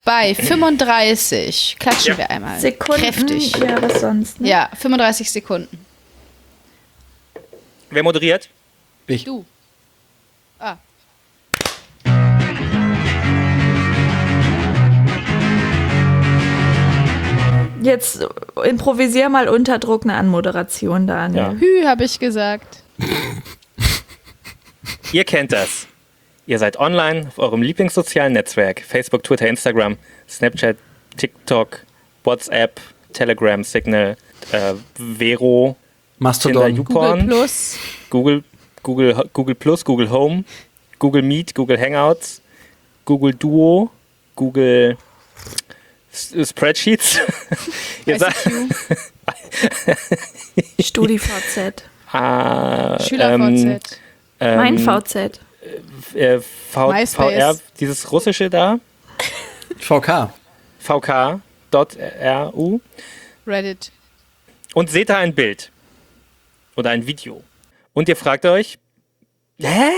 bei 35. Klatschen wir einmal. Sekunden. Kräftig. Ja, was sonst? Ne? Ja, 35 Sekunden. Wer moderiert? Ich. Du. Ah. Jetzt improvisier mal unter Druck eine Anmoderation, Daniel. Ja. Hü, habe ich gesagt. Ihr kennt das. Ihr seid online auf eurem Lieblingssozialen Netzwerk. Facebook, Twitter, Instagram, Snapchat, TikTok, WhatsApp, Telegram, Signal, Vero, Mastodon. Tinder, YouPorn, Google Plus. Google Plus, Google Home, Google Meet, Google Hangouts, Google Duo, Google Spreadsheets. Ihr seid StudiVZ. SchülerVZ. Mein VZ. VR, dieses russische da, VK. vk.ru, Reddit. und seht da ein Bild oder ein Video. Und ihr fragt euch, hä?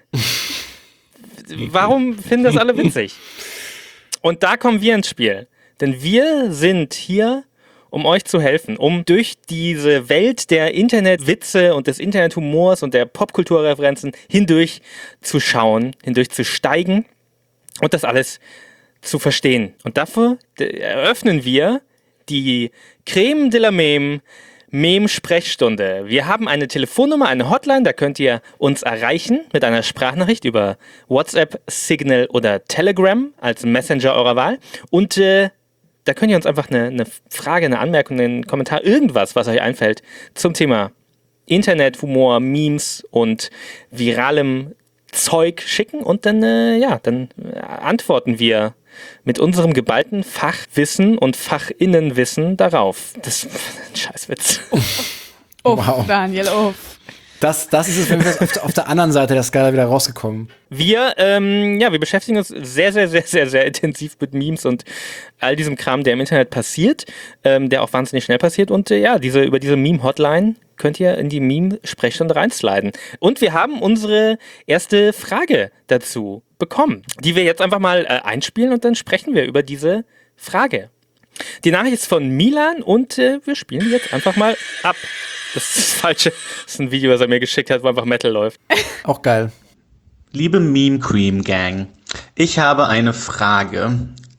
Warum finden das alle witzig? Und da kommen wir ins Spiel. Denn wir sind hier, um euch zu helfen, um durch diese Welt der Internetwitze und des Internethumors und der Popkulturreferenzen hindurch zu schauen, hindurch zu steigen und das alles zu verstehen. Und dafür eröffnen wir die Creme de la Meme-Sprechstunde. Wir haben eine Telefonnummer, eine Hotline, da könnt ihr uns erreichen mit einer Sprachnachricht über WhatsApp, Signal oder Telegram als Messenger eurer Wahl. Und da könnt ihr uns einfach eine Frage, eine Anmerkung, einen Kommentar, irgendwas, was euch einfällt zum Thema Internet, Humor, Memes und viralem Zeug schicken und dann, dann antworten wir mit unserem geballten Fachwissen und Fachinnenwissen darauf. Das ist ein Scheißwitz. Wow. Daniel, Das ist es, wenn wir auf der anderen Seite der Skala wieder rausgekommen. Wir beschäftigen uns sehr, sehr, sehr, sehr, sehr intensiv mit Memes und all diesem Kram, der im Internet passiert, der auch wahnsinnig schnell passiert. Und über diese Meme-Hotline könnt ihr in die Meme-Sprechstunde reinsliden. Und wir haben unsere erste Frage dazu bekommen, die wir jetzt einfach mal einspielen und dann sprechen wir über diese Frage. Die Nachricht ist von Milan und wir spielen die jetzt einfach mal ab. Das ist das Falsche. Das ist ein Video, was er mir geschickt hat, wo einfach Metal läuft. Auch geil. Liebe Meme Cream Gang, ich habe eine Frage.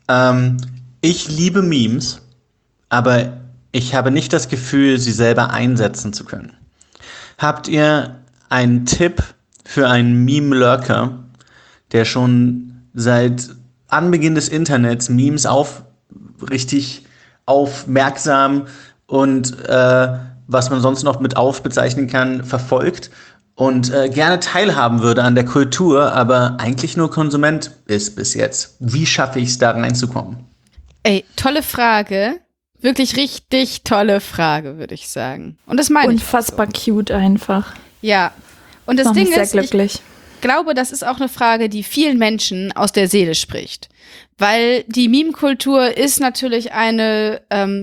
Ich liebe Memes, aber ich habe nicht das Gefühl, sie selber einsetzen zu können. Habt ihr einen Tipp für einen Meme-Lurker, der schon seit Anbeginn des Internets Memes richtig aufmerksam und was man sonst noch mit bezeichnen kann, verfolgt und gerne teilhaben würde an der Kultur, aber eigentlich nur Konsument ist bis jetzt? Wie schaffe ich es, da reinzukommen? Ey, tolle Frage. Wirklich richtig tolle Frage, würde ich sagen. Und das meine ich. Unfassbar cute einfach. Ja. Und das Macht Ding mich sehr ist, glücklich. ich glaube, das ist auch eine Frage, die vielen Menschen aus der Seele spricht. Weil die Meme-Kultur ist natürlich eine,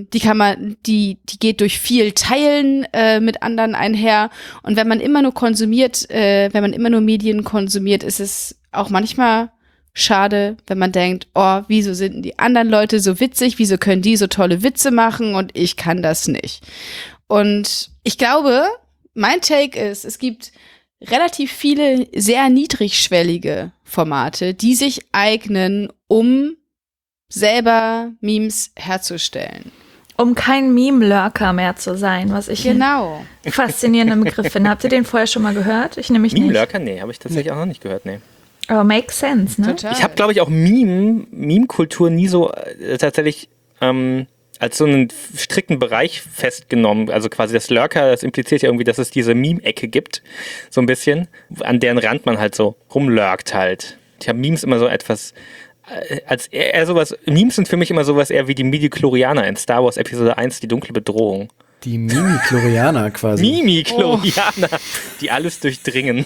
die geht durch viel Teilen mit anderen einher. Und wenn man immer nur wenn man immer nur Medien konsumiert, ist es auch manchmal schade, wenn man denkt, oh, wieso sind denn die anderen Leute so witzig? Wieso können die so tolle Witze machen und ich kann das nicht? Und ich glaube, mein Take ist, es gibt relativ viele sehr niedrigschwellige Formate, die sich eignen, um selber Memes herzustellen. Um kein Meme-Lurker mehr zu sein, was ich Genau. einen faszinierenden Begriff finde. Habt ihr den vorher schon mal gehört? Ich nämlich nicht. Meme-Lurker? Nee, habe ich tatsächlich auch noch nicht gehört, nee. Aber makes sense, ne? Total. Ich habe, glaube ich, auch Meme-Kultur nie so tatsächlich als so einen strikten Bereich festgenommen. Also quasi das Lurker, das impliziert ja irgendwie, dass es diese Meme-Ecke gibt, so ein bisschen, an deren Rand man halt so rumlurkt halt. Ich habe Memes immer so etwas, als eher sowas, Memes sind für mich immer sowas eher wie die Midi-Chlorianer in Star Wars Episode 1, die dunkle Bedrohung. Die Mimi-Chlorianer quasi. Mimi-Chlorianer, die alles durchdringen.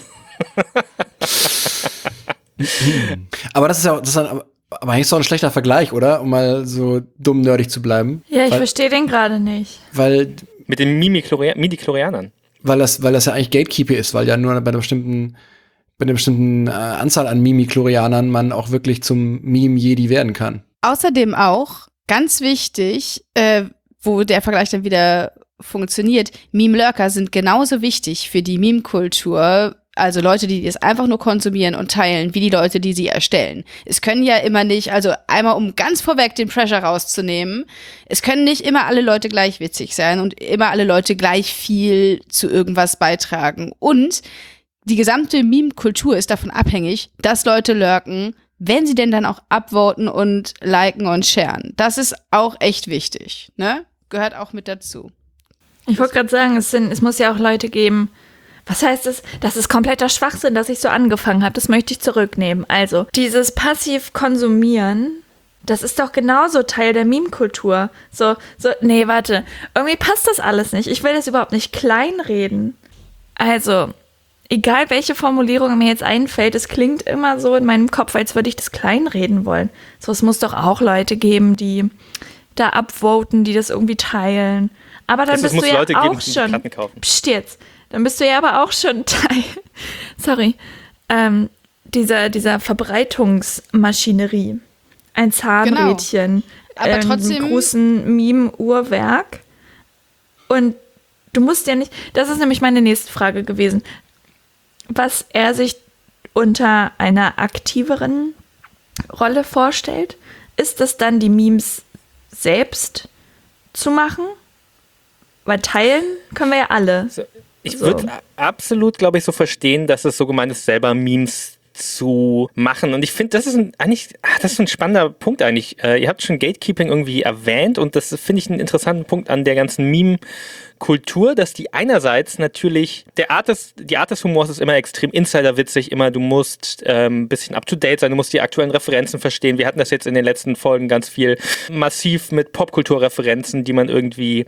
Aber das ist aber eigentlich so ein schlechter Vergleich, oder? Um mal so dumm nerdig zu bleiben. Ja, ich verstehe den gerade nicht. Weil Mit den Midi-Chlorianern. Weil das ja eigentlich Gatekeeper ist, weil ja nur bei einer bestimmten Anzahl an Mimi-Chlorianern man auch wirklich zum Meme-Jedi werden kann. Außerdem auch, ganz wichtig, wo der Vergleich dann wieder funktioniert, Meme-Lurker sind genauso wichtig für die Meme-Kultur, also Leute, die das einfach nur konsumieren und teilen, wie die Leute, die sie erstellen. Es können ja immer nicht, also einmal um ganz vorweg den Pressure rauszunehmen, es können nicht immer alle Leute gleich witzig sein und immer alle Leute gleich viel zu irgendwas beitragen. Und die gesamte Meme-Kultur ist davon abhängig, dass Leute lurken, wenn sie denn dann auch upvoten und liken und sharen. Das ist auch echt wichtig, ne? Gehört auch mit dazu. Ich wollte gerade sagen, es muss ja auch Leute geben. Was heißt das? Das ist kompletter Schwachsinn, dass ich so angefangen habe. Das möchte ich zurücknehmen. Also, dieses passiv Konsumieren, das ist doch genauso Teil der Meme-Kultur. Nee, warte. Irgendwie passt das alles nicht. Ich will das überhaupt nicht kleinreden. Also, egal welche Formulierung mir jetzt einfällt, es klingt immer so in meinem Kopf, als würde ich das kleinreden wollen. So, es muss doch auch Leute geben, die da upvoten, die das irgendwie teilen. Aber dann bist du ja Leute auch geben, die schon. Platten kaufen. Psst jetzt. Dann bist du ja aber auch schon Teil. Sorry. Dieser Verbreitungsmaschinerie. Ein Zahnrädchen. Genau. Aber trotzdem. Ein großen Meme-Uhrwerk. Und du musst ja nicht. Das ist nämlich meine nächste Frage gewesen. Was er sich unter einer aktiveren Rolle vorstellt, ist das dann die Memes selbst zu machen? Weil teilen können wir ja alle. Ich würde absolut, glaube ich, so verstehen, dass es so gemeint ist, selber Memes zu machen. Und ich finde, das ist ein spannender Punkt eigentlich. Ihr habt schon Gatekeeping irgendwie erwähnt und das finde ich einen interessanten Punkt an der ganzen Meme-Kultur, dass die einerseits natürlich, die Art des Humors ist immer extrem insiderwitzig, immer du musst ein bisschen up-to-date sein, du musst die aktuellen Referenzen verstehen. Wir hatten das jetzt in den letzten Folgen ganz viel massiv mit Popkulturreferenzen, die man irgendwie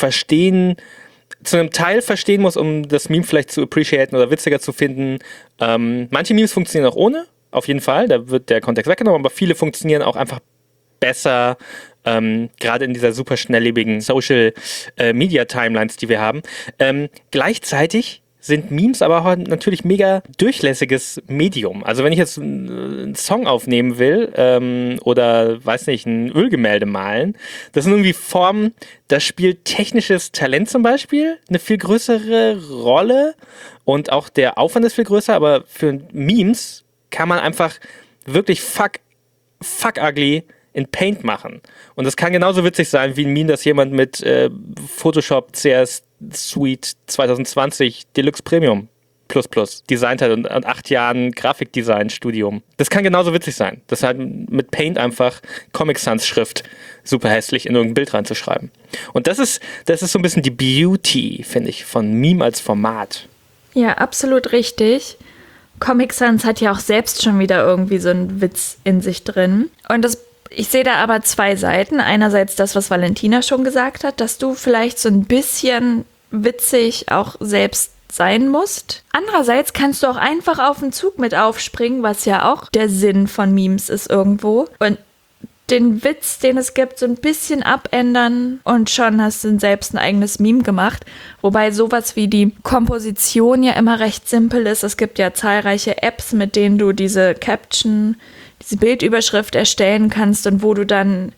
zu einem Teil verstehen muss, um das Meme vielleicht zu appreciaten oder witziger zu finden. Manche Memes funktionieren auch ohne, auf jeden Fall, da wird der Kontext weggenommen, aber viele funktionieren auch einfach besser, gerade in dieser super schnelllebigen Social Media Timelines, die wir haben. Gleichzeitig sind Memes aber auch natürlich mega durchlässiges Medium. Also wenn ich jetzt einen Song aufnehmen will oder, weiß nicht, ein Ölgemälde malen, das sind irgendwie Formen, da spielt technisches Talent zum Beispiel eine viel größere Rolle und auch der Aufwand ist viel größer, aber für Memes kann man einfach wirklich fuck ugly in Paint machen. Und das kann genauso witzig sein wie ein Meme, das jemand mit Photoshop CS Suite 2020 Deluxe Premium Plus designt hat und 8 Jahren Grafikdesign-Studium. Das kann genauso witzig sein. Das halt mit Paint einfach Comic Sans Schrift super hässlich in irgendein Bild reinzuschreiben. Und das ist so ein bisschen die Beauty, finde ich, von Meme als Format. Ja, absolut richtig. Comic Sans hat ja auch selbst schon wieder irgendwie so einen Witz in sich drin. Und ich sehe da aber zwei Seiten. Einerseits das, was Valentina schon gesagt hat, dass du vielleicht so ein bisschen witzig auch selbst sein musst. Andererseits kannst du auch einfach auf den Zug mit aufspringen, was ja auch der Sinn von Memes ist irgendwo. Und den Witz, den es gibt, so ein bisschen abändern und schon hast du selbst ein eigenes Meme gemacht. Wobei sowas wie die Komposition ja immer recht simpel ist. Es gibt ja zahlreiche Apps, mit denen du diese Caption, diese Bildüberschrift erstellen kannst und wo du dann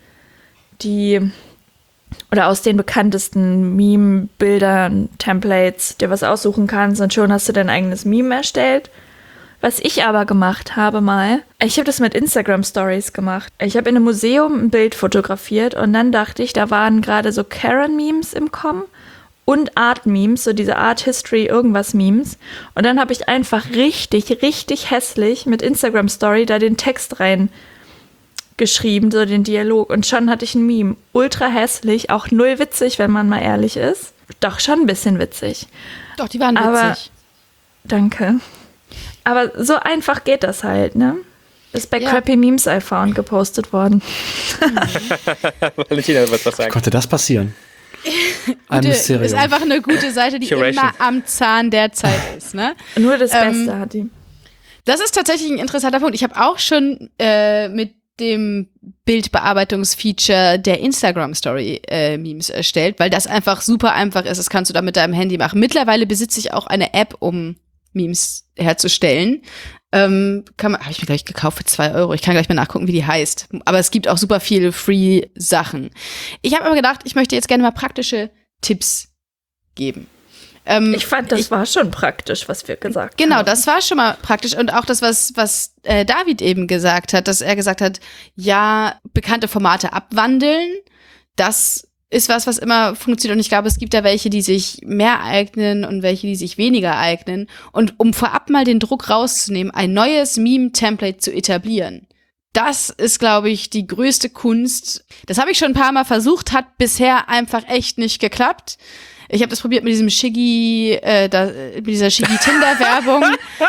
oder aus den bekanntesten Meme-Bildern, Templates dir was aussuchen kannst und schon hast du dein eigenes Meme erstellt. Was ich aber gemacht habe mal, ich habe das mit Instagram-Stories gemacht. Ich habe in einem Museum ein Bild fotografiert und dann dachte ich, da waren gerade so Karen-Memes im Kommen und Art-Memes, so diese Art-History-Irgendwas-Memes. Und dann habe ich einfach richtig, richtig hässlich mit Instagram-Story da den Text reingeschrieben, so den Dialog. Und schon hatte ich ein Meme. Ultra hässlich, auch null witzig, wenn man mal ehrlich ist. Doch, schon ein bisschen witzig. Doch, die waren witzig. Danke. Aber so einfach geht das halt, ne? Ist bei Crappy Memes iPhone gepostet worden. Valentina wird was sagen. Wie konnte das passieren? Ein Mysterium. Ist einfach eine gute Seite, die Curation. immer am Zahn der Zeit ist, ne? Nur das Beste hat die. Das ist tatsächlich ein interessanter Punkt. Ich habe auch schon mit dem Bildbearbeitungsfeature der Instagram-Story Memes erstellt, weil das einfach super einfach ist. Das kannst du da mit deinem Handy machen. Mittlerweile besitze ich auch eine App, um Memes herzustellen. Habe ich mir gleich gekauft für 2 Euro. Ich kann gleich mal nachgucken, wie die heißt. Aber es gibt auch super viele Free-Sachen. Ich habe aber gedacht, ich möchte jetzt gerne mal praktische Tipps geben. Ich fand, das war schon praktisch, was wir gesagt haben. Genau, das war schon mal praktisch. Und auch das, was David eben gesagt hat, dass er gesagt hat, ja, bekannte Formate abwandeln, das ist was immer funktioniert. Und ich glaube, es gibt da welche, die sich mehr eignen und welche, die sich weniger eignen. Und um vorab mal den Druck rauszunehmen, ein neues Meme-Template zu etablieren, das ist, glaube ich, die größte Kunst. Das habe ich schon ein paar Mal versucht, hat bisher einfach echt nicht geklappt. Ich habe das probiert mit diesem Shiggy, mit dieser Shiggy-Tinder-Werbung.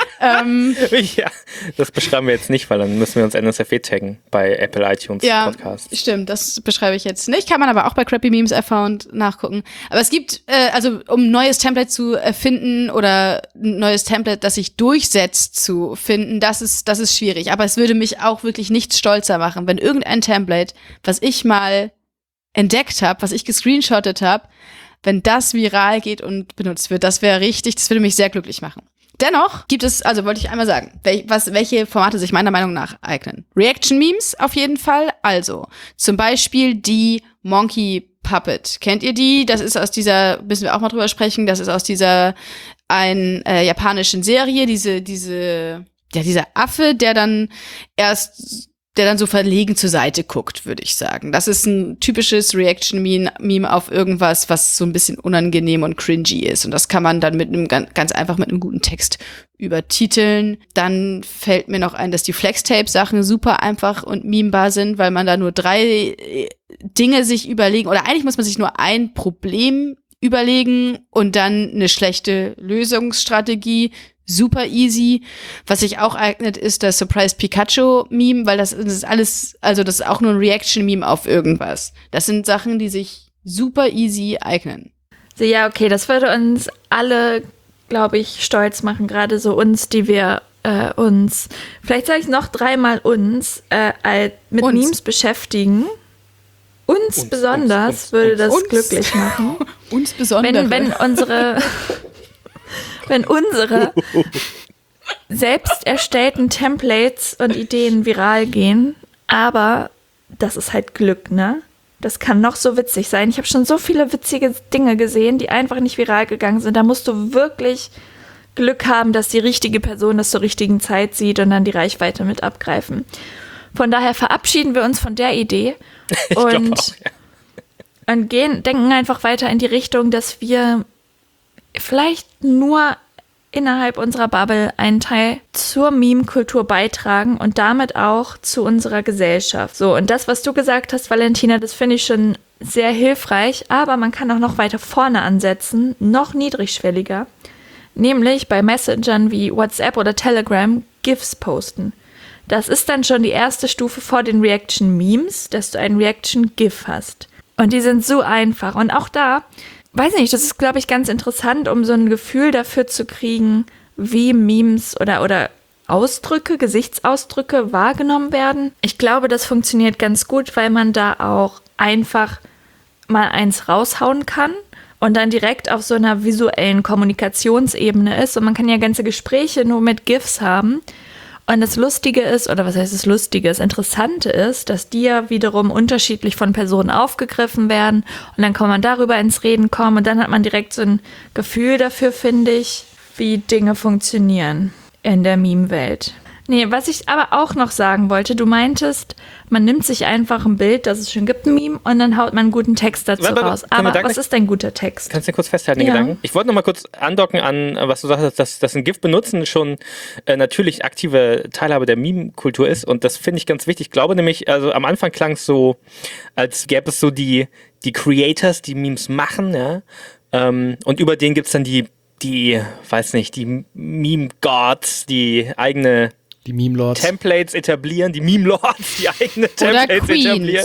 Ja, das beschreiben wir jetzt nicht, weil dann müssen wir uns NSFW taggen bei Apple iTunes Podcasts. Stimmt, das beschreibe ich jetzt nicht. Kann man aber auch bei Crappy Memes Account nachgucken. Aber es gibt, also um ein neues Template zu finden oder ein neues Template, das sich durchsetzt, zu finden, das ist schwierig. Aber es würde mich auch wirklich nichts stolzer machen, wenn irgendein Template, was ich mal entdeckt habe, was ich gescreenshottet habe, wenn das viral geht und benutzt wird, das wäre richtig, das würde mich sehr glücklich machen. Dennoch gibt es, also wollte ich einmal sagen, welche Formate sich meiner Meinung nach eignen. Reaction-Memes auf jeden Fall, also zum Beispiel die Monkey Puppet. Kennt ihr die? Das ist aus dieser, müssen wir auch mal drüber sprechen, das ist aus dieser japanischen Serie, dieser Affe, der dann so verlegen zur Seite guckt, würde ich sagen. Das ist ein typisches Reaction-Meme auf irgendwas, was so ein bisschen unangenehm und cringy ist. Und das kann man dann ganz einfach mit einem guten Text übertiteln. Dann fällt mir noch ein, dass die Flextape-Sachen super einfach und memebar sind, weil man da nur 3 Dinge sich überlegen, oder eigentlich muss man sich nur ein Problem überlegen und dann eine schlechte Lösungsstrategie. Super easy. Was sich auch eignet, ist das Surprise Pikachu-Meme, weil das ist alles, also das ist auch nur ein Reaction-Meme auf irgendwas. Das sind Sachen, die sich super easy eignen. So, ja, okay, das würde uns alle, glaube ich, stolz machen, gerade so uns, die wir uns, vielleicht sage ich noch 3-mal uns, mit uns. Memes beschäftigen. Uns besonders würde das glücklich machen. Uns besonders. Wenn unsere selbst erstellten Templates und Ideen viral gehen, aber das ist halt Glück, ne? Das kann noch so witzig sein. Ich habe schon so viele witzige Dinge gesehen, die einfach nicht viral gegangen sind. Da musst du wirklich Glück haben, dass die richtige Person das zur richtigen Zeit sieht und dann die Reichweite mit abgreifen. Von daher verabschieden wir uns von der Idee und denken einfach weiter in die Richtung, dass wir vielleicht nur innerhalb unserer Bubble einen Teil zur Meme-Kultur beitragen und damit auch zu unserer Gesellschaft. So, und das, was du gesagt hast, Valentina, das finde ich schon sehr hilfreich, aber man kann auch noch weiter vorne ansetzen, noch niedrigschwelliger, nämlich bei Messengern wie WhatsApp oder Telegram GIFs posten. Das ist dann schon die erste Stufe vor den Reaction-Memes, dass du ein Reaction-GIF hast. Und die sind so einfach. Und auch da, weiß nicht, das ist, glaube ich, ganz interessant, um so ein Gefühl dafür zu kriegen, wie Memes oder Ausdrücke, Gesichtsausdrücke wahrgenommen werden. Ich glaube, das funktioniert ganz gut, weil man da auch einfach mal eins raushauen kann und dann direkt auf so einer visuellen Kommunikationsebene ist. Und man kann ja ganze Gespräche nur mit GIFs haben. Und das Lustige ist, oder was heißt das Lustige, das Interessante ist, dass die ja wiederum unterschiedlich von Personen aufgegriffen werden und dann kann man darüber ins Reden kommen und dann hat man direkt so ein Gefühl dafür, finde ich, wie Dinge funktionieren in der Meme-Welt. Nee, was ich aber auch noch sagen wollte, du meintest, man nimmt sich einfach ein Bild, das es schon gibt, ein Meme, und dann haut man einen guten Text dazu raus. Aber was ist ein guter Text? Kannst du kurz festhalten, den Gedanken? Ich wollte noch mal kurz andocken an, was du sagst, dass ein GIF benutzen schon natürlich aktive Teilhabe der Meme-Kultur ist, und das finde ich ganz wichtig. Ich glaube nämlich, also am Anfang klang es so, als gäbe es so die Creators, die Memes machen, ja, und über denen gibt es dann die weiß nicht, die Meme-Gods, die eigene Die Meme-Lords. Templates etablieren, die Meme-Lords, die eigene Templates etablieren.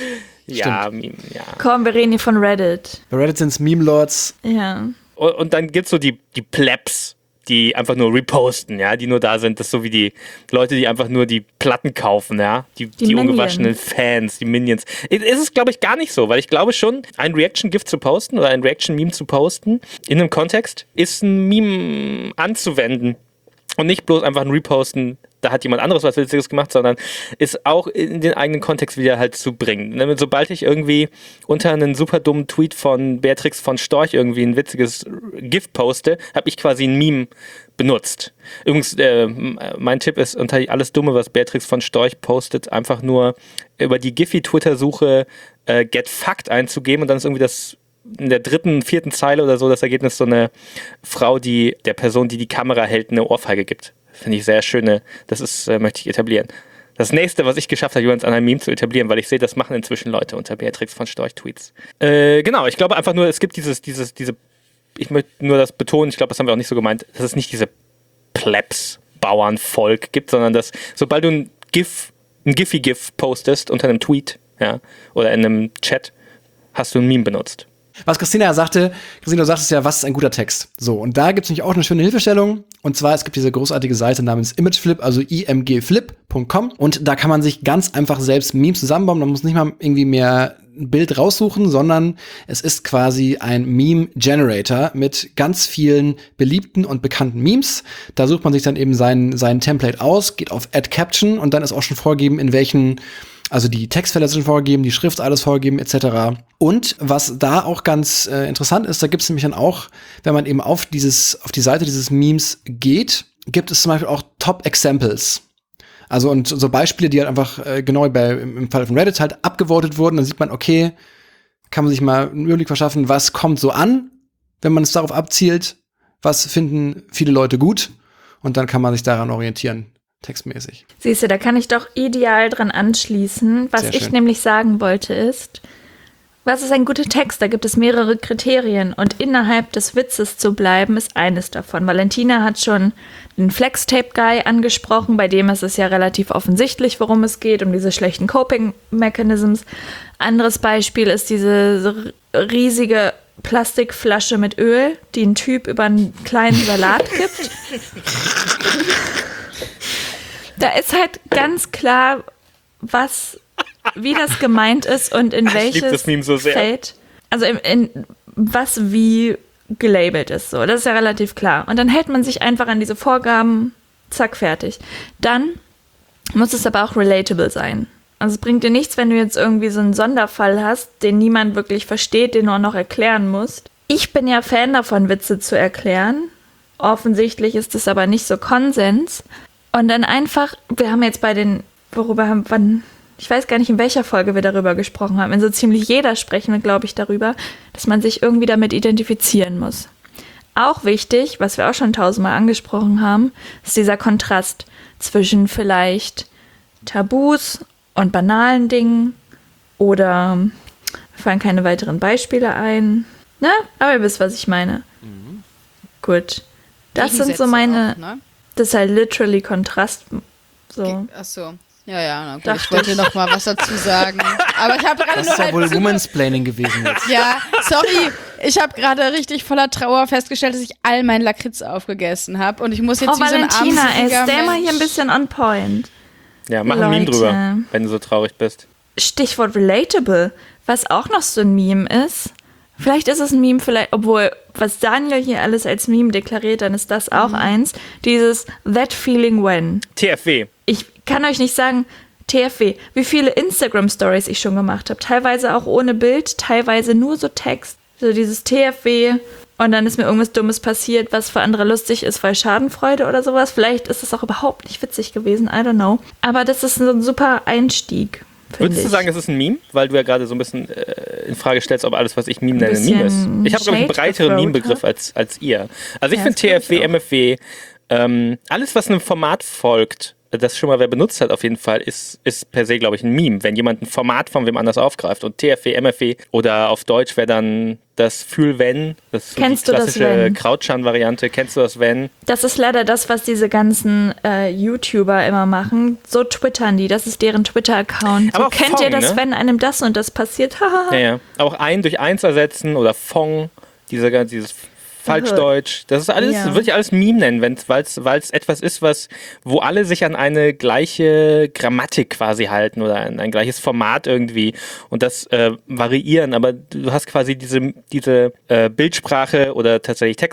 Ja, Meme, ja. Komm, wir reden hier von Reddit. Bei Reddit sind es Meme-Lords. Ja. Und dann gibt's so die Plebs, die einfach nur reposten, ja, die nur da sind. Das ist so wie die Leute, die einfach nur die Platten kaufen, ja, die ungewaschenen Fans, die Minions. Ist es, glaube ich, gar nicht so, weil ich glaube schon, ein Reaction-GIF zu posten oder ein Reaction-Meme zu posten in einem Kontext ist ein Meme anzuwenden. Und nicht bloß einfach ein Reposten, da hat jemand anderes was Witziges gemacht, sondern ist auch in den eigenen Kontext wieder halt zu bringen. Sobald ich irgendwie unter einen super dummen Tweet von Beatrix von Storch irgendwie ein witziges GIF poste, habe ich quasi ein Meme benutzt. Übrigens, mein Tipp ist, unter alles Dumme, was Beatrix von Storch postet, einfach nur über die Giphy-Twitter-Suche get fucked einzugeben und dann ist irgendwie das in der 3., 4. Zeile oder so das Ergebnis so eine Frau, die der Person, die die Kamera hält, eine Ohrfeige gibt. Finde ich sehr schöne, das ist, möchte ich etablieren. Das nächste, was ich geschafft habe, jemanden an einem Meme zu etablieren, weil ich sehe, das machen inzwischen Leute unter Beatrix von Storch Tweets. Genau, ich glaube einfach nur, es gibt diese, ich möchte nur das betonen, ich glaube, das haben wir auch nicht so gemeint, dass es nicht diese Plebs-Bauernvolk gibt, sondern dass, sobald du ein Giphy-GIF postest unter einem Tweet, ja, oder in einem Chat, hast du ein Meme benutzt. Was Christina ja sagte, Christina, du sagtest ja, was ist ein guter Text? So, und da gibt's nämlich auch eine schöne Hilfestellung. Und zwar, es gibt diese großartige Seite namens ImageFlip, also imgflip.com. Und da kann man sich ganz einfach selbst Memes zusammenbauen. Man muss nicht mal irgendwie mehr ein Bild raussuchen, sondern es ist quasi ein Meme-Generator mit ganz vielen beliebten und bekannten Memes. Da sucht man sich dann eben sein Template aus, geht auf Add Caption und dann ist auch schon vorgegeben, in welchen, also die Textfelder sind vorgegeben, die Schrift alles vorgegeben, etc. Und was da auch ganz interessant ist, da gibt es nämlich dann auch, wenn man eben auf die Seite dieses Memes geht, gibt es zum Beispiel auch Top Examples. Also und so Beispiele, die halt einfach genau im Fall von Reddit halt abgevotet wurden, dann sieht man, okay, kann man sich mal einen Überblick verschaffen, was kommt so an, wenn man es darauf abzielt, was finden viele Leute gut und dann kann man sich daran orientieren. Textmäßig. Siehst du, da kann ich doch ideal dran anschließen. Was ich nämlich sagen wollte ist, was ist ein guter Text? Da gibt es mehrere Kriterien und innerhalb des Witzes zu bleiben ist eines davon. Valentina hat schon den Flex-Tape-Guy angesprochen, bei dem ist es ja relativ offensichtlich, worum es geht, um diese schlechten Coping-Mechanisms. Anderes Beispiel ist diese riesige Plastikflasche mit Öl, die ein Typ über einen kleinen Salat gibt. Da ist halt ganz klar, wie das gemeint ist und in welches Feld, also in was wie gelabelt ist. So, das ist ja relativ klar. Und dann hält man sich einfach an diese Vorgaben, zack, fertig. Dann muss es aber auch relatable sein. Also es bringt dir nichts, wenn du jetzt irgendwie so einen Sonderfall hast, den niemand wirklich versteht, den du auch noch erklären musst. Ich bin ja Fan davon, Witze zu erklären. Offensichtlich ist es aber nicht so Konsens. Und dann einfach, wir haben jetzt ich weiß gar nicht, in welcher Folge wir darüber gesprochen haben. In so ziemlich jeder sprechen wir, glaube ich, darüber, dass man sich irgendwie damit identifizieren muss. Auch wichtig, was wir auch schon 1000-mal angesprochen haben, ist dieser Kontrast zwischen vielleicht Tabus und banalen Dingen oder mir fallen keine weiteren Beispiele ein. Na, aber ihr wisst, was ich meine. Mhm. Gut. Das sind so meine... Auch, ne? Das ist halt literally Kontrast. So. Ach so. Ja, na gut. Ich wollte noch mal was dazu sagen. Aber ich habe gerade Das ist ja wohl Womansplaining gewesen jetzt. Ja, sorry. Ich habe gerade richtig voller Trauer festgestellt, dass ich all meinen Lakritz aufgegessen habe. Und ich muss jetzt wie so ein Valentina, stell mal hier ein bisschen on point. Ja, mach ein Meme drüber, wenn du so traurig bist. Stichwort relatable. Was auch noch so ein Meme ist, vielleicht ist es ein Meme, obwohl, was Daniel hier alles als Meme deklariert, dann ist das auch eins. Dieses That Feeling When. TFW. Ich kann euch nicht sagen, TFW, wie viele Instagram-Stories ich schon gemacht habe. Teilweise auch ohne Bild, teilweise nur so Text. So dieses TFW und dann ist mir irgendwas Dummes passiert, was für andere lustig ist, weil Schadenfreude oder sowas. Vielleicht ist es auch überhaupt nicht witzig gewesen, I don't know. Aber das ist so ein super Einstieg. Würdest du sagen, es ist ein Meme? Weil du ja gerade so ein bisschen in Frage stellst, ob alles, was ich Meme nenne, ein Meme ist. Ich habe, glaube ich, einen breiteren Meme-Begriff als ihr. Also ich finde TFW, MFW, alles, was einem Format folgt, das schon mal wer benutzt hat auf jeden Fall, ist per se, glaube ich, ein Meme. Wenn jemand ein Format von wem anders aufgreift. Und TFW, MFW oder auf Deutsch wäre dann das Fühl-Wenn. Das ist so die klassische Krautschan-Variante. Kennst du das Wenn? Das ist leider das, was diese ganzen YouTuber immer machen. So twittern die. Das ist deren Twitter-Account. Aber so kennt Fong, ihr das, ne? wenn einem das und das passiert? Ja. Auch ein durch eins ersetzen oder Fong. Dieses Falschdeutsch, das ist alles, würde ich alles Meme nennen, weil es etwas ist, wo alle sich an eine gleiche Grammatik quasi halten oder an ein gleiches Format irgendwie und das variieren, aber du hast quasi diese Bildsprache oder tatsächlich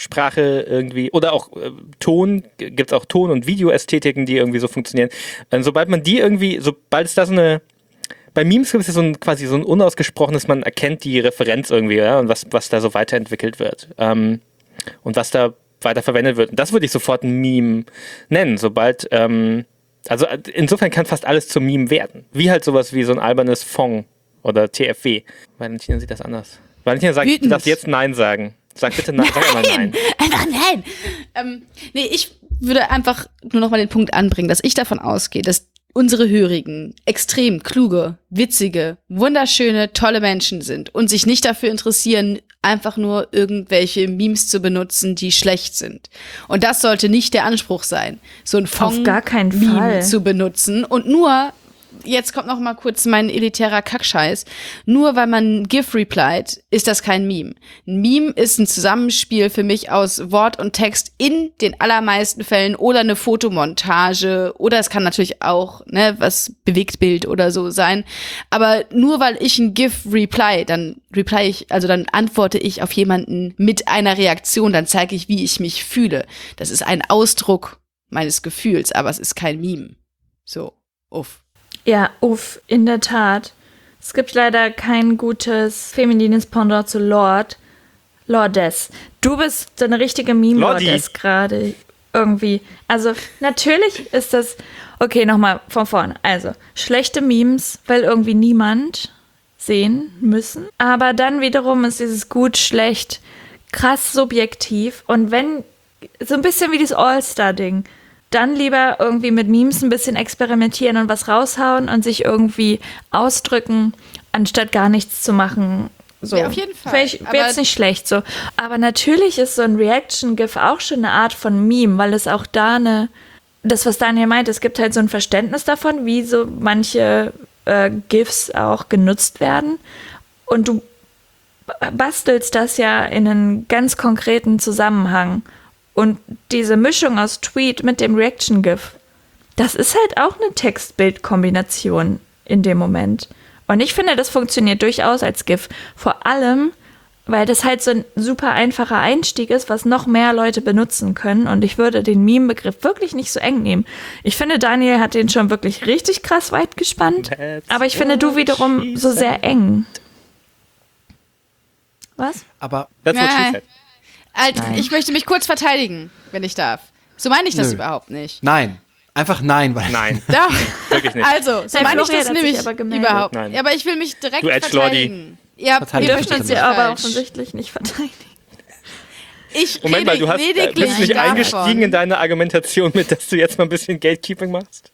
Sprache irgendwie, oder auch Ton, gibt es auch Ton- und Videoästhetiken, die irgendwie so funktionieren. Sobald es da so eine, bei Memes gibt es ja quasi so ein unausgesprochenes, man erkennt die Referenz irgendwie, ja, und was da so weiterentwickelt wird. Und was da weiter verwendet wird. Und das würde ich sofort ein Meme nennen, sobald, also insofern kann fast alles zum Meme werden. Wie halt sowas wie so ein albernes Fong oder TFW. Valentina sieht das anders. Valentina sagt, du darfst jetzt Nein sagen. Sag bitte Nein. Sag einmal Nein. Einfach nein. Nee, ich würde einfach nur noch mal den Punkt anbringen, dass ich davon ausgehe, dass unsere Hörigen extrem kluge, witzige, wunderschöne, tolle Menschen sind und sich nicht dafür interessieren, einfach nur irgendwelche Memes zu benutzen, die schlecht sind. Und das sollte nicht der Anspruch sein, so ein Auf gar keinen Meme Fall zu benutzen und nur, jetzt kommt noch mal kurz mein elitärer Kackscheiß, nur weil man GIF replied, ist das kein Meme. Ein Meme ist ein Zusammenspiel für mich aus Wort und Text in den allermeisten Fällen oder eine Fotomontage oder es kann natürlich auch was Bewegtbild oder so sein. Aber nur weil ich ein GIF dann antworte ich auf jemanden mit einer Reaktion, dann zeige ich, wie ich mich fühle. Das ist ein Ausdruck meines Gefühls, aber es ist kein Meme. So, uff. Ja, in der Tat. Es gibt leider kein gutes feminines Pendant zu Lordes. Du bist so eine richtige Meme-Lordes gerade irgendwie. Also natürlich ist das, okay, nochmal von vorne. Also schlechte Memes, weil irgendwie niemand sehen müssen. Aber dann wiederum ist dieses gut, schlecht, krass subjektiv. Und wenn, so ein bisschen wie dieses All-Star-Ding, dann lieber irgendwie mit Memes ein bisschen experimentieren und was raushauen und sich irgendwie ausdrücken, anstatt gar nichts zu machen. So. Ja, auf jeden Fall. Vielleicht wäre es nicht schlecht so. Aber natürlich ist so ein Reaction-GIF auch schon eine Art von Meme, weil es auch da das, was Daniel meint, es gibt halt so ein Verständnis davon, wie so manche GIFs auch genutzt werden. Und du bastelst das ja in einen ganz konkreten Zusammenhang. Und diese Mischung aus Tweet mit dem Reaction-GIF, das ist halt auch eine Text-Bild-Kombination in dem Moment. Und ich finde, das funktioniert durchaus als GIF. Vor allem, weil das halt so ein super einfacher Einstieg ist, was noch mehr Leute benutzen können. Und ich würde den Meme-Begriff wirklich nicht so eng nehmen. Ich finde, Daniel hat den schon wirklich richtig krass weit gespannt. Aber ich finde, du wiederum so sehr eng. Was? Aber That's what she said. Ich möchte mich kurz verteidigen, wenn ich darf. So meine ich das Nö. überhaupt nicht. nein. Einfach nein. Nein, Doch. wirklich nicht. Also, so Herr meine ich Florian das hat nämlich sich aber gemeldet. überhaupt Nein. nicht. Aber ich will mich direkt Du Edgelordi. verteidigen. Ja, Verteidigt ihr euch Dürfen uns bitte ja aber falsch. offensichtlich nicht verteidigen. Ich Moment mal, rede du bist lediglich nicht eingestiegen in davon. deine Argumentation mit, dass du jetzt mal ein bisschen Gatekeeping machst?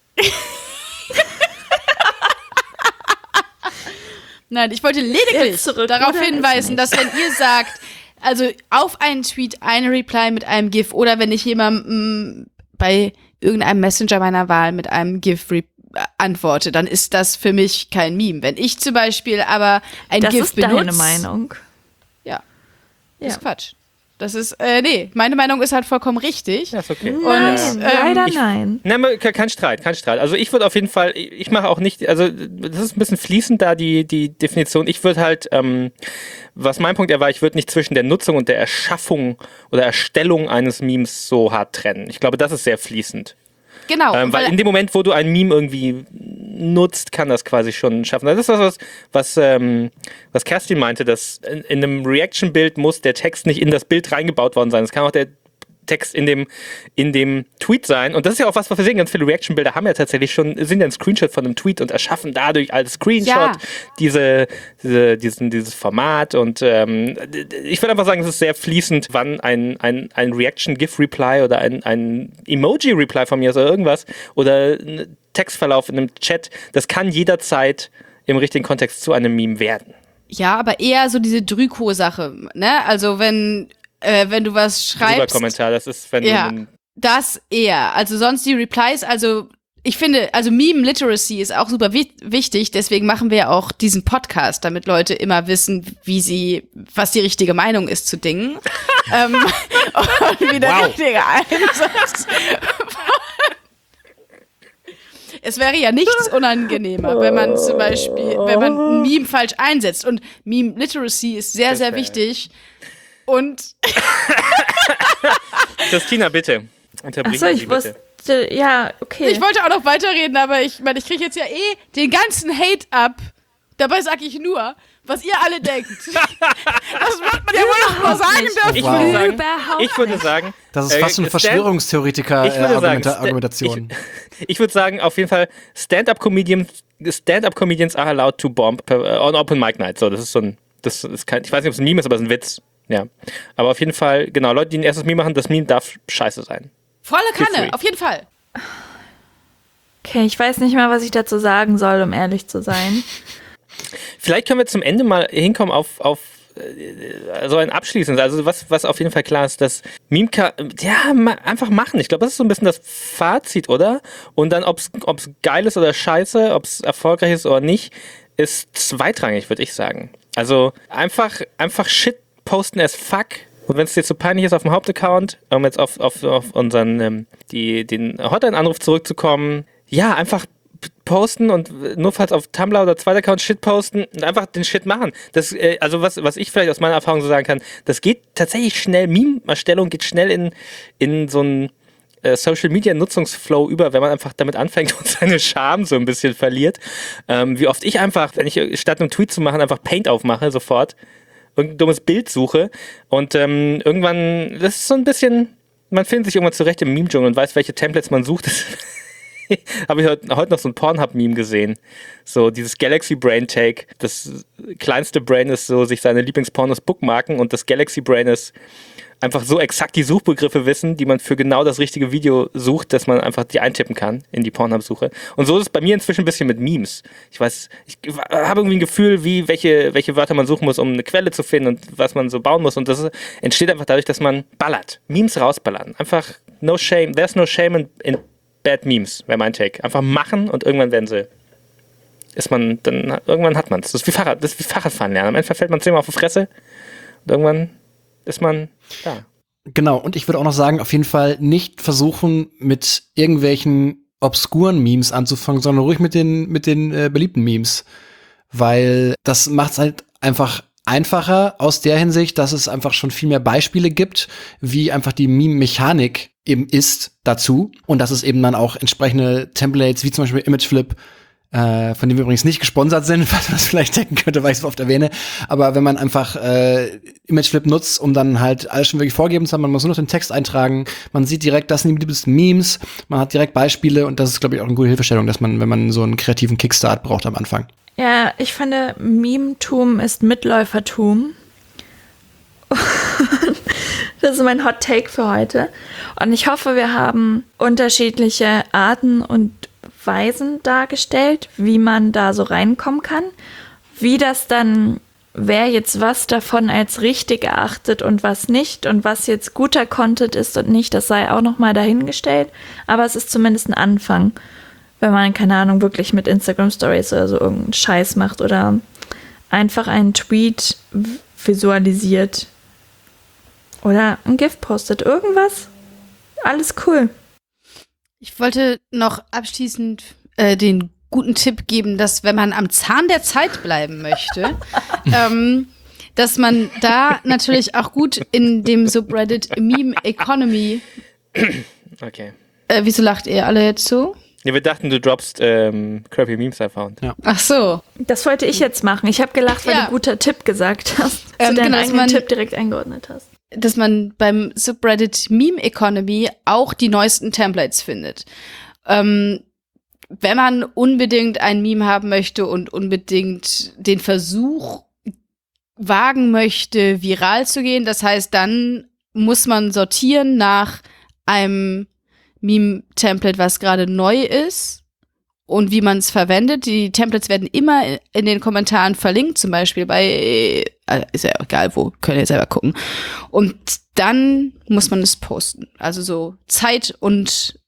Nein, ich wollte lediglich Jetzt zurück, darauf oder? hinweisen, dass wenn ihr sagt, also auf einen Tweet eine Reply mit einem GIF oder wenn ich jemandem bei irgendeinem Messenger meiner Wahl mit einem GIF antworte, dann ist das für mich kein Meme. Wenn ich zum Beispiel aber ein Das GIF ist benutze, deine Meinung. Ja, Ja. ist Quatsch. Das ist, meine Meinung ist halt vollkommen richtig. Ja, ist okay. Nein, leider nein. Nein, kein Streit. Also ich würde auf jeden Fall, ich mache auch nicht, also das ist ein bisschen fließend da, die Definition. Ich würde halt, was mein Punkt war, ich würde nicht zwischen der Nutzung und der Erschaffung oder Erstellung eines Memes so hart trennen. Ich glaube, das ist sehr fließend. Genau. Weil in dem Moment, wo du ein Meme irgendwie nutzt, kann das quasi schon schaffen. Das ist was Kerstin meinte, dass in einem Reaction-Bild muss der Text nicht in das Bild reingebaut worden sein. Es kann auch der Text in dem Tweet sein. Und das ist ja auch was wir sehen. Ganz viele Reaction-Bilder haben ja tatsächlich sind ja ein Screenshot von einem Tweet und erschaffen dadurch als Screenshot dieses Format. Und ich würde einfach sagen, es ist sehr fließend, wann ein Reaction-GIF-Reply oder ein Emoji-Reply von mir oder irgendwas oder ein Textverlauf in einem Chat, das kann jederzeit im richtigen Kontext zu einem Meme werden. ja, aber eher so diese Drüko-Sache, ne? Also wenn du was schreibst. Kommentar, das ist, wenn Ja, du das eher. Also sonst die Replies, also ich finde, also Meme Literacy ist auch super wichtig, deswegen machen wir ja auch diesen Podcast, damit Leute immer wissen, was die richtige Meinung ist zu Dingen. Und wie der richtige Einsatz. Es wäre ja nichts unangenehmer, wenn man zum Beispiel, wenn man ein Meme falsch einsetzt. Und Meme Literacy ist sehr, sehr wichtig. Und Christina, bitte. Unterbring Achso, sie ich bitte. wusste, ja, okay. Ich wollte auch noch weiterreden, aber ich meine, ich kriege jetzt ja den ganzen Hate ab. Dabei sage ich nur, was ihr alle denkt. Das wird man ja wohl noch mal sagen dürfen. Ich würde sagen, Das ist fast so eine Verschwörungstheoretiker-Argumentation. Ich würde sagen, auf jeden Fall, Stand-up-Comedians are allowed to bomb on Open Mic Night. So, das ist so ein, ich weiß nicht, ob es ein Meme ist, aber es ist ein Witz. Ja. Aber auf jeden Fall, genau, Leute, die ein erstes Meme machen, das Meme darf scheiße sein. Volle Feel Kanne, free. auf jeden Fall. Okay, ich weiß nicht mal, was ich dazu sagen soll, um ehrlich zu sein. Vielleicht können wir zum Ende mal hinkommen auf so ein Abschließendes. Also was auf jeden Fall klar ist, dass Meme einfach machen. Ich glaube, das ist so ein bisschen das Fazit, oder? Und dann, ob es geil ist oder scheiße, ob es erfolgreich ist oder nicht, ist zweitrangig, würde ich sagen. Also einfach Shit posten as fuck. Und wenn es dir zu peinlich ist auf dem Hauptaccount, um jetzt auf unseren den Hotline-Anruf zurückzukommen, ja, einfach posten und notfalls auf Tumblr oder zweiter Account Shit posten und einfach den Shit machen. Das, also was ich vielleicht aus meiner Erfahrung so sagen kann, das geht tatsächlich schnell, Meme-Erstellung geht schnell in so einen Social-Media-Nutzungsflow über, wenn man einfach damit anfängt und seine Scham so ein bisschen verliert. Wie oft ich einfach, wenn ich statt einen Tweet zu machen, einfach Paint aufmache sofort, irgendein dummes Bild suche und irgendwann, das ist so ein bisschen, man findet sich irgendwann zurecht im Meme-Dschungel und weiß, welche Templates man sucht. Habe ich heute noch so ein Pornhub-Meme gesehen. So dieses Galaxy Brain Take. Das kleinste Brain ist so, sich seine Lieblingspornos bookmarken und das Galaxy Brain ist einfach so exakt die Suchbegriffe wissen, die man für genau das richtige Video sucht, dass man einfach die eintippen kann in die Pornhub-Suche. Und so ist es bei mir inzwischen ein bisschen mit Memes. Ich habe irgendwie ein Gefühl, welche Wörter man suchen muss, um eine Quelle zu finden und was man so bauen muss. Und das entsteht einfach dadurch, dass man ballert. Memes rausballern. Einfach no shame. There's no shame in Bad Memes, wäre mein Take. Einfach machen und irgendwann irgendwann hat man es. Das ist wie Fahrradfahren lernen. Am Ende fällt man 10-mal auf die Fresse und irgendwann ist man da. Genau, und ich würde auch noch sagen, auf jeden Fall nicht versuchen, mit irgendwelchen obskuren Memes anzufangen, sondern ruhig mit den beliebten Memes. Weil das macht es halt einfach einfacher aus der Hinsicht, dass es einfach schon viel mehr Beispiele gibt, wie einfach die Meme-Mechanik eben ist dazu. Und dass es eben dann auch entsprechende Templates, wie zum Beispiel Imageflip, von dem wir übrigens nicht gesponsert sind, was man das vielleicht denken könnte, weil ich es oft erwähne. Aber wenn man einfach Imageflip nutzt, um dann halt alles schon wirklich vorgeben zu haben, man muss nur noch den Text eintragen, man sieht direkt, das sind die beliebtesten Memes, man hat direkt Beispiele und das ist, glaube ich, auch eine gute Hilfestellung, dass man, wenn man so einen kreativen Kickstart braucht am Anfang. Ja, ich finde, Meme-Tum ist Mitläufertum. Das ist mein Hot Take für heute. Und ich hoffe, wir haben unterschiedliche Arten und Weisen dargestellt, wie man da so reinkommen kann. Wie das dann, wer jetzt was davon als richtig erachtet und was nicht und was jetzt guter Content ist und nicht, das sei auch nochmal dahingestellt. Aber es ist zumindest ein Anfang, wenn man, keine Ahnung, wirklich mit Instagram Stories oder so irgendeinen Scheiß macht oder einfach einen Tweet visualisiert oder ein GIF postet. Irgendwas. Alles cool. Ich wollte noch abschließend den guten Tipp geben, dass wenn man am Zahn der Zeit bleiben möchte, dass man da natürlich auch gut in dem Subreddit Meme Economy. Okay. Wieso lacht ihr alle jetzt so? Ja, wir dachten, du droppst Crappy Memes I found. Ja. Ach so. Das wollte ich jetzt machen. Ich habe gelacht, weil du guter Tipp gesagt hast. Zu deinem eigenen Tipp direkt eingeordnet hast. Dass man beim Subreddit Meme Economy auch die neuesten Templates findet. Wenn man unbedingt ein Meme haben möchte und unbedingt den Versuch wagen möchte, viral zu gehen, das heißt, dann muss man sortieren nach einem Meme-Template, was gerade neu ist und wie man es verwendet. Die Templates werden immer in den Kommentaren verlinkt, zum Beispiel bei, ist ja egal wo, könnt ihr selber gucken. Und dann muss man es posten. Also so Zeit und,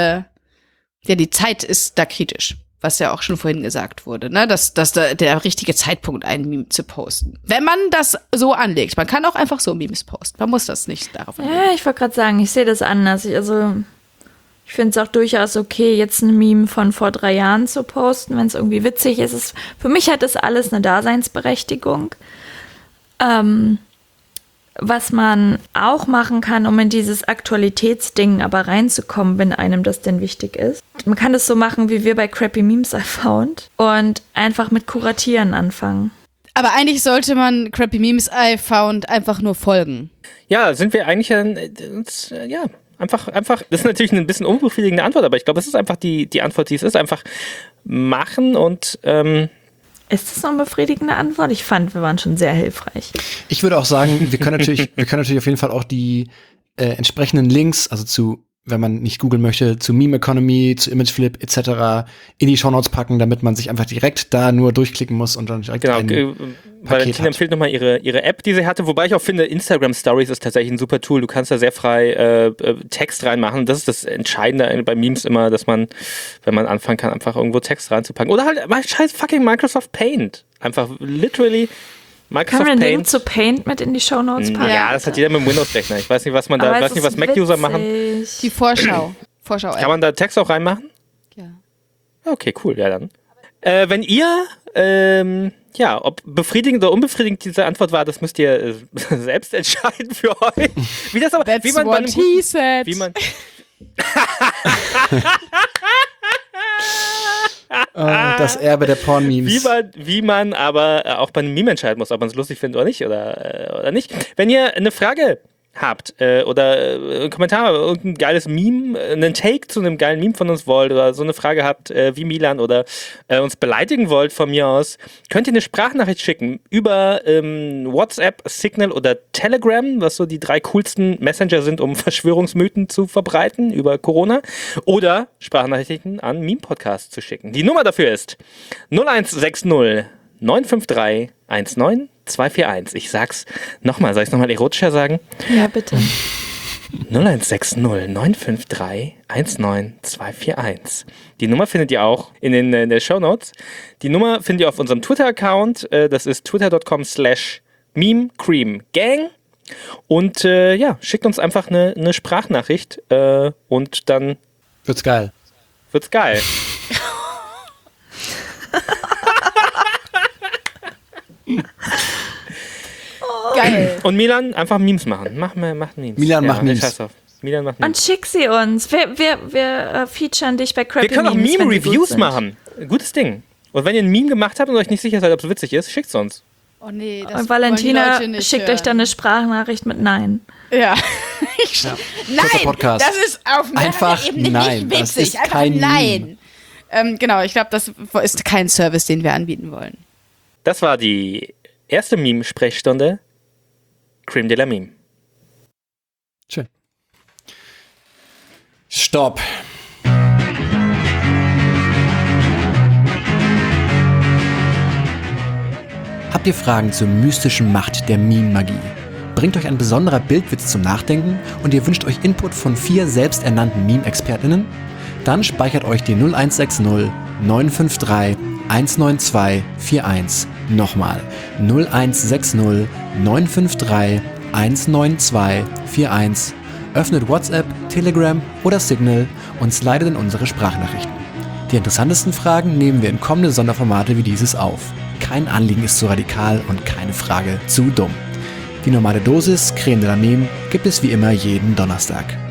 die Zeit ist da kritisch, was ja auch schon vorhin gesagt wurde, ne? Dass da der richtige Zeitpunkt, ein Meme zu posten. Wenn man das so anlegt. Man kann auch einfach so Memes posten. Man muss das nicht darauf anlegen. Ja, ich wollte gerade sagen, ich sehe das anders. Ich finde es auch durchaus okay, jetzt ein Meme von vor 3 Jahren zu posten, wenn es irgendwie witzig ist. Für mich hat das alles eine Daseinsberechtigung. Was man auch machen kann, um in dieses Aktualitätsding aber reinzukommen, wenn einem das denn wichtig ist. Man kann das so machen, wie wir bei Crappy Memes I Found und einfach mit Kuratieren anfangen. Aber eigentlich sollte man Crappy Memes I Found einfach nur folgen. Ja, sind wir eigentlich einfach, das ist natürlich eine bisschen unbefriedigende Antwort, aber ich glaube, es ist einfach die Antwort, die es ist, einfach machen und Ist das eine befriedigende Antwort? Ich fand, wir waren schon sehr hilfreich. Ich würde auch sagen, wir können natürlich auf jeden Fall auch die entsprechenden Links, also zu, wenn man nicht googeln möchte, zu Meme Economy, zu Imageflip etc. in die Shownotes packen, damit man sich einfach direkt da nur durchklicken muss und dann direkt Valentina empfiehlt nochmal ihre App, die sie hatte, wobei ich auch finde, Instagram Stories ist tatsächlich ein super Tool. Du kannst da sehr frei Text reinmachen. Das ist das Entscheidende bei Memes immer, dass man, wenn man anfangen kann, einfach irgendwo Text reinzupacken. Oder halt mal scheiß fucking Microsoft Paint. Einfach literally Microsoft Kann man einen Paint. Link zu Paint mit in die Shownotes packen? Ja, das hat jeder mit dem Windows-Rechner. Ich weiß nicht, was man da, Aber weiß nicht, was Mac-User machen. Die Vorschau. Kann man da Text auch reinmachen? Ja. Okay, cool, ja dann. Wenn ihr, ob befriedigend oder unbefriedigend diese Antwort war, das müsst ihr selbst entscheiden für euch. Wie das aber, That's wie man bei what einem he guten, said. wie man, das Erbe der Porn-Memes. wie man aber auch bei einem Meme entscheiden muss, ob man es lustig findet oder nicht, oder nicht. Wenn ihr eine Frage habt oder einen Kommentar, irgendein geiles Meme, einen Take zu einem geilen Meme von uns wollt oder so eine Frage habt wie Milan oder uns beleidigen wollt von mir aus, könnt ihr eine Sprachnachricht schicken über WhatsApp, Signal oder Telegram, was so die 3 coolsten Messenger sind, um Verschwörungsmythen zu verbreiten über Corona, oder Sprachnachrichten an Meme-Podcast zu schicken. Die Nummer dafür ist 0160 953 19241. Ich sag's nochmal. Soll ich es nochmal erotischer sagen? Ja, bitte. 0160 953 19241. Die Nummer findet ihr auch in der Shownotes. Die Nummer findet ihr auf unserem Twitter-Account. Das ist twitter.com/memecreamgang. Und schickt uns einfach eine Sprachnachricht und dann Wird's geil. Geil. Und Milan, einfach Memes machen. Mach Memes. Milan macht Memes. Scheiß drauf. Milan macht Memes. Und schick sie uns. Wir featuren dich bei Crappy Wir können auch Memes, wenn die gut Meme-Reviews sind. machen. Gutes Ding. Und wenn ihr ein Meme gemacht habt und euch nicht sicher seid, ob es witzig ist, schickt's uns. Oh nee, das Und Valentina wollen die Leute nicht schickt hören. euch dann eine Sprachnachricht mit Nein. Ja. Kurzer Nein, Podcast. das ist auf meiner Einfach Ebene nein, nicht das witzig. ist Einfach kein nein. Genau, ich glaube, das ist kein Service, den wir anbieten wollen. Das war die erste Meme-Sprechstunde. Creme de la Meme. Schön. Stopp. Habt ihr Fragen zur mystischen Macht der Meme-Magie? Bringt euch ein besonderer Bildwitz zum Nachdenken und ihr wünscht euch Input von 4 selbsternannten Meme-ExpertInnen? Dann speichert euch die 0160 953 19241. Nochmal 0160 953 19241. Öffnet WhatsApp, Telegram oder Signal und slidet in unsere Sprachnachrichten. Die interessantesten Fragen nehmen wir in kommende Sonderformate wie dieses auf. Kein Anliegen ist zu radikal und keine Frage zu dumm. Die normale Dosis Creme de la Meme gibt es wie immer jeden Donnerstag.